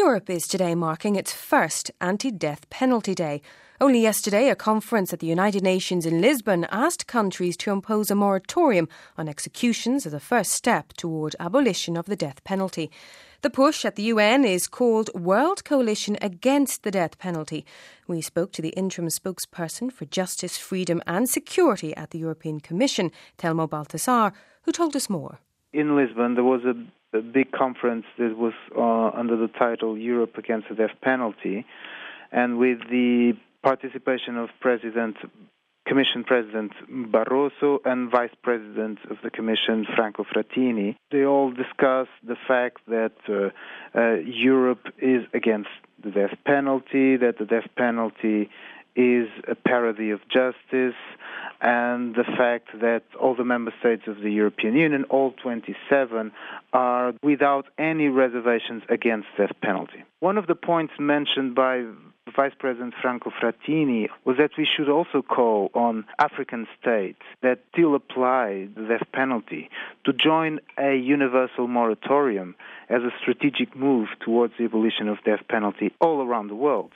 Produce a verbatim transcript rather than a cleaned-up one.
Europe is today marking its first anti-death penalty day. Only yesterday, a conference at the United Nations in Lisbon asked countries to impose a moratorium on executions as a first step toward abolition of the death penalty. The push at the U N is called World Coalition Against the Death Penalty. We spoke to the interim spokesperson for Justice, Freedom and Security at the European Commission, Telmo Baltasar, who told us more. In Lisbon, there was a, a big conference that was uh, under the title Europe Against the Death Penalty, and with the participation of President, Commission President Barroso and Vice President of the Commission, Franco Frattini. They all discussed the fact that uh, uh, Europe is against the death penalty, that the death penalty is a parody of justice, and the fact that all the member states of the European Union, all twenty-seven, are without any reservations against death penalty. One of the points mentioned by Vice President Franco Frattini was that we should also call on African states that still apply the death penalty to join a universal moratorium as a strategic move towards the abolition of death penalty all around the world.